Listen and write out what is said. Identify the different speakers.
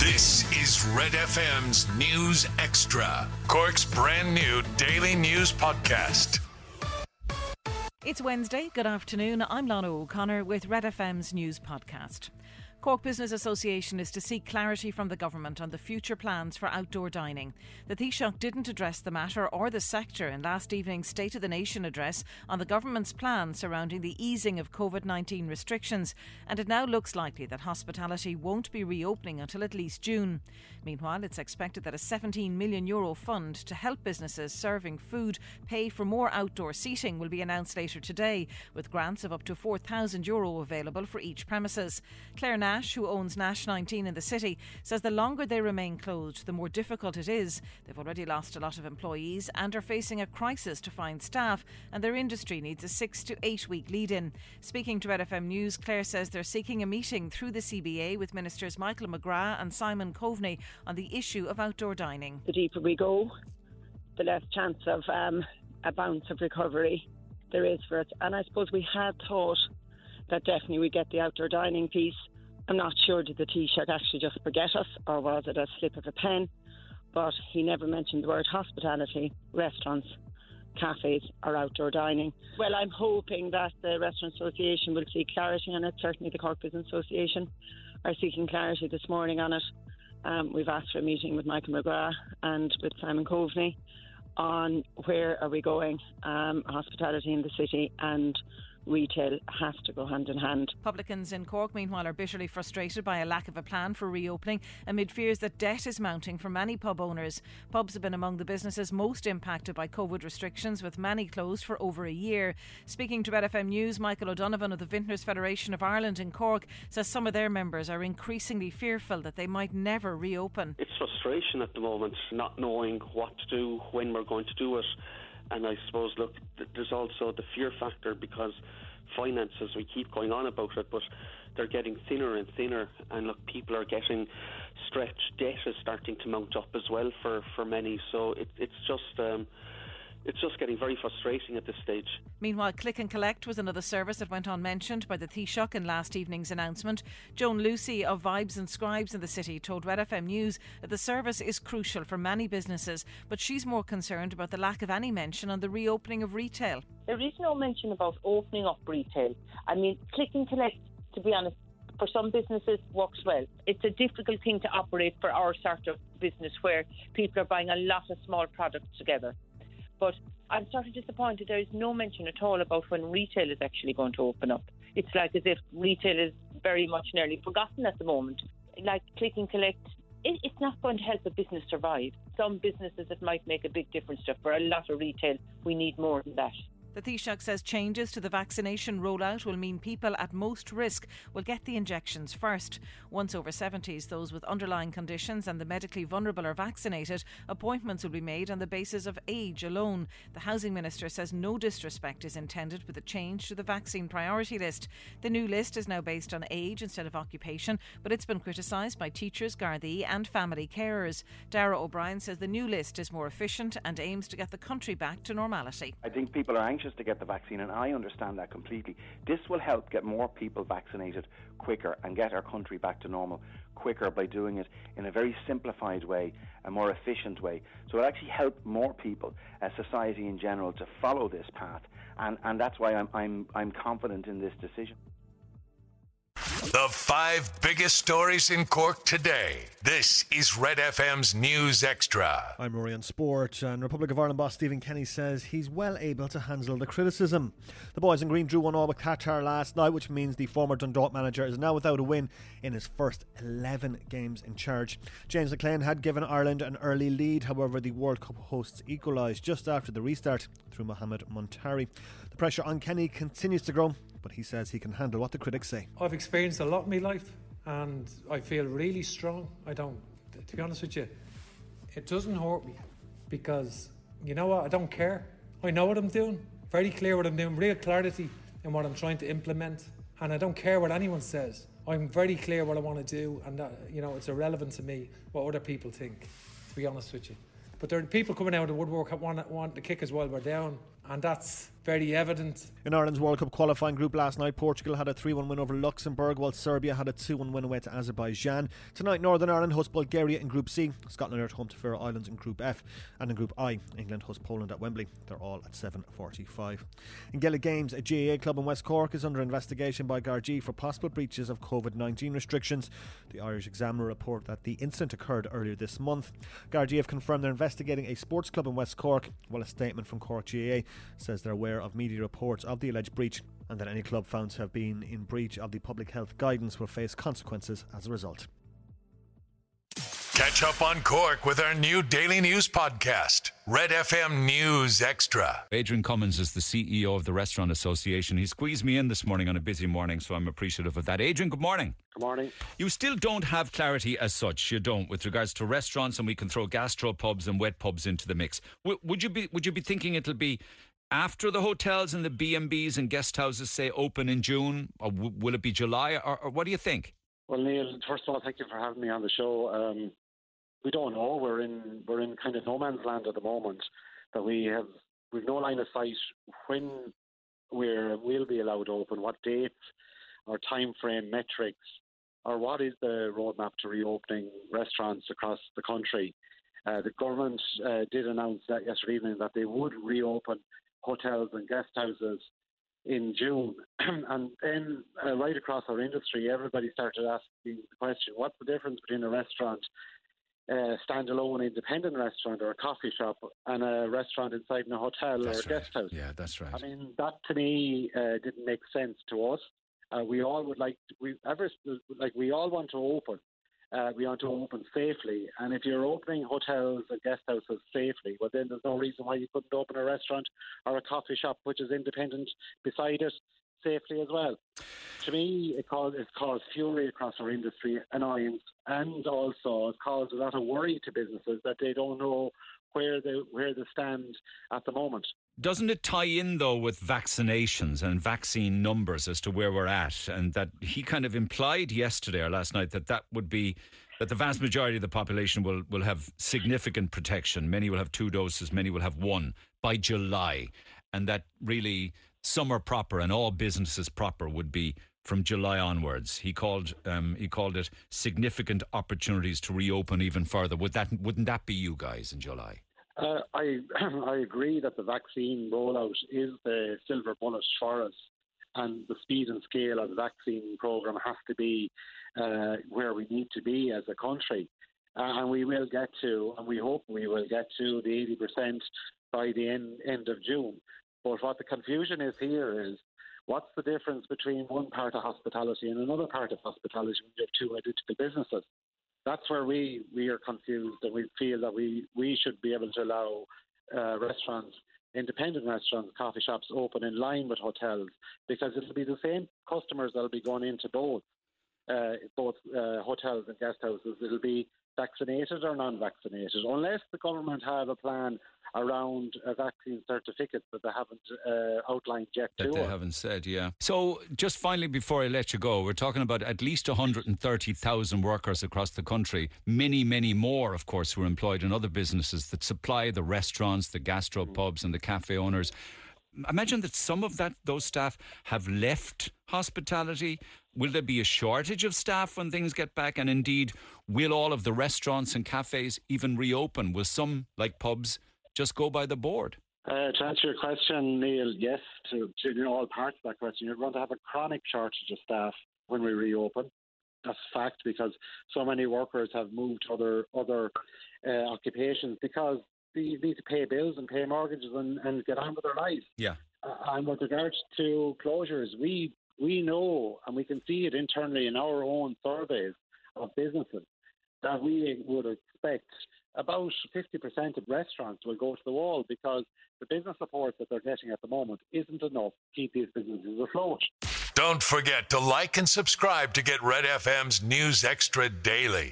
Speaker 1: This is Red FM's News Extra, Cork's brand new daily news podcast.
Speaker 2: It's Wednesday. Good afternoon. I'm Lana O'Connor with Red FM's News Podcast. Cork Business Association is to seek clarity from the government on the future plans for outdoor dining. The Taoiseach didn't address the matter or the sector in last evening's State of the Nation address on the government's plans surrounding the easing of COVID-19 restrictions, and it now looks likely that hospitality won't be reopening until at least June. Meanwhile, it's expected that a €17 million fund to help businesses serving food pay for more outdoor seating will be announced later today, with grants of up to €4,000 available for each premises. Claire Nash, who owns Nash 19 in the city, says the longer they remain closed, the more difficult it is. They've already lost a lot of employees and are facing a crisis to find staff, and their industry needs a 6 to 8 week lead-in. Speaking to Red FM News, Claire says they're seeking a meeting through the CBA with Ministers Michael McGrath and Simon Coveney on the issue of outdoor dining.
Speaker 3: The deeper we go, the less chance of a bounce of recovery there is for it. And I suppose we had thought that definitely we get the outdoor dining piece. I'm not sure, did the Taoiseach actually just forget us, or was it a slip of a pen? But he never mentioned the word hospitality, restaurants, cafes or outdoor dining. Well, I'm hoping that the Restaurant Association will seek clarity on it. Certainly the Cork Business Association are seeking clarity this morning on it. We've asked for a meeting with Michael McGrath and with Simon Coveney on where are we going. Hospitality in the city and retail has to go hand in hand.
Speaker 2: Publicans in Cork, meanwhile, are bitterly frustrated by a lack of a plan for reopening amid fears that debt is mounting for many pub owners. Pubs have been among the businesses most impacted by COVID restrictions, with many closed for over a year. Speaking to Red FM News, Michael O'Donovan of the Vintners Federation of Ireland in Cork says some of their members are increasingly fearful that they might never reopen.
Speaker 4: It's frustration at the moment, not knowing what to do, when we're going to do it. And I suppose, look, there's also the fear factor because finances, we keep going on about it, but they're getting thinner and thinner. And look, people are getting stretched. Debt is starting to mount up as well for many. So it's just getting very frustrating at this stage.
Speaker 2: Meanwhile, Click and Collect was another service that went unmentioned by the Taoiseach in last evening's announcement. Joan Lucy of Vibes and Scribes in the city told Red FM News that the service is crucial for many businesses, but she's more concerned about the lack of any mention on the reopening of retail.
Speaker 5: There is no mention about opening up retail. I mean, Click and Collect, to be honest, for some businesses works well. It's a difficult thing to operate for our sort of business where people are buying a lot of small products together. But I'm sort of disappointed there is no mention at all about when retail is actually going to open up. It's like as if retail is very much nearly forgotten at the moment. Like Click and Collect, it's not going to help a business survive. Some businesses it might make a big difference to. For a lot of retail, we need more than that.
Speaker 2: The Taoiseach says changes to the vaccination rollout will mean people at most risk will get the injections first. Once over 70s, those with underlying conditions and the medically vulnerable are vaccinated, appointments will be made on the basis of age alone. The Housing Minister says no disrespect is intended with the change to the vaccine priority list. The new list is now based on age instead of occupation, but it's been criticised by teachers, Gardaí and family carers. Darragh O'Brien says the new list is more efficient and aims to get the country back to normality.
Speaker 6: I think people are anxious to get the vaccine, and I understand that completely. This will help get more people vaccinated quicker and get our country back to normal quicker by doing it in a very simplified way, a more efficient way. So it'll actually help more people, society in general, to follow this path, and that's why I'm confident in this decision.
Speaker 1: The 5 biggest stories in Cork today. This is Red FM's News Extra.
Speaker 7: I'm Rory on Sport, and Republic of Ireland boss Stephen Kenny says he's well able to handle the criticism. The boys in green drew 1-1 with Qatar last night, which means the former Dundalk manager is now without a win in his first 11 games in charge. James McLean had given Ireland an early lead, however the World Cup hosts equalised just after the restart through Mohamed Montari. The pressure on Kenny continues to grow, but he says he can handle what the critics say.
Speaker 8: I've experienced a lot in my life and I feel really strong. To be honest with you, it doesn't hurt me because, you know what, I don't care. I know what I'm doing, very clear what I'm doing, real clarity in what I'm trying to implement, and I don't care what anyone says. I'm very clear what I want to do, and that, you know, it's irrelevant to me what other people think, to be honest with you. But there are people coming out of the woodwork want to kick us while we're down. and that's very evident.
Speaker 7: In Ireland's World Cup qualifying group last night, Portugal had a 3-1 win over Luxembourg, while Serbia had a 2-1 win away to Azerbaijan. Tonight, Northern Ireland host Bulgaria in Group C. Scotland are at home to Faroe Islands in Group F. And in Group I, England host Poland at Wembley. They're all at 7:45. In Gaelic Games, a GAA club in West Cork is under investigation by Gardaí for possible breaches of COVID-19 restrictions. The Irish Examiner report that the incident occurred earlier this month. Gardaí have confirmed they're investigating a sports club in West Cork, while a statement from Cork GAA says they're aware of media reports of the alleged breach and that any club found to have been in breach of the public health guidance will face consequences as a result.
Speaker 1: Catch up on Cork with our new daily news podcast, Red FM News Extra.
Speaker 9: Adrian Cummins is the CEO of the Restaurant Association. He squeezed me in this morning on a busy morning, so I'm appreciative of that. Adrian, good morning.
Speaker 4: Good morning.
Speaker 9: You still don't have clarity as such, you don't, with regards to restaurants, and we can throw gastropubs and wet pubs into the mix. Would you be thinking it'll be after the hotels and the B&Bs and guest houses say open in June, or will it be July, or what do you think?
Speaker 10: Well, Neil, first of all, thank you for having me on the show. We don't know. We're in kind of no man's land at the moment. That we've no line of sight when we'll be allowed to open, what dates, or time frame metrics, or what is the roadmap to reopening restaurants across the country. The government did announce that yesterday evening that they would reopen hotels and guest houses in June. And then right across our industry, everybody started asking the question, what's the difference between a restaurant, standalone independent restaurant or a coffee shop, and a restaurant inside a hotel or a guest house?
Speaker 9: Yeah, that's right.
Speaker 10: I mean, that to me didn't make sense to us. We all would we all want to open. We want to open safely, and if you're opening hotels and guest houses safely, well then there's no reason why you couldn't open a restaurant or a coffee shop which is independent beside it safely as well. To me, it's caused fury across our industry, annoyance, and also it's caused a lot of worry to businesses that they don't know where they stand at the moment.
Speaker 9: Doesn't it tie in, though, with vaccinations and vaccine numbers as to where we're at? And that he kind of implied yesterday or last night that would be that the vast majority of the population will have significant protection. Many will have 2 doses, many will have 1 by July. And that really summer proper and all businesses proper would be from July onwards. He called it significant opportunities to reopen even further. Wouldn't that be you guys in July?
Speaker 10: I agree that the vaccine rollout is the silver bullet for us, and the speed and scale of the vaccine programme has to be where we need to be as a country. And we will get to, and we hope we will get to the 80% by the end of June. But what the confusion is here is, what's the difference between one part of hospitality and another part of hospitality when you have two identical businesses? That's where we are confused, and we feel that we should be able to allow restaurants, independent restaurants, coffee shops open in line with hotels, because it'll be the same customers that'll be going into both hotels and guest houses. It'll be vaccinated or non-vaccinated, unless the government have a plan around a vaccine certificate that they haven't outlined yet.
Speaker 9: That they haven't said, yeah. So just finally, before I let you go, we're talking about at least 130,000 workers across the country. Many, many more, of course, who are employed in other businesses that supply the restaurants, the gastropubs and the cafe owners. Imagine that some of those staff have left hospitality. Will there be a shortage of staff when things get back? And indeed, will all of the restaurants and cafes even reopen? Will some, like pubs, just go by the board?
Speaker 10: To answer your question, Neil, yes, to all parts of that question, you're going to have a chronic shortage of staff when we reopen. That's a fact, because so many workers have moved to other occupations because they need to pay bills and pay mortgages and get on with their lives. Yeah. And with regards to closures, we know, and we can see it internally in our own surveys of businesses, that we would expect about 50% of restaurants will go to the wall, because the business support that they're getting at the moment isn't enough to keep these businesses afloat.
Speaker 1: Don't forget to like and subscribe to get Red FM's News Extra daily.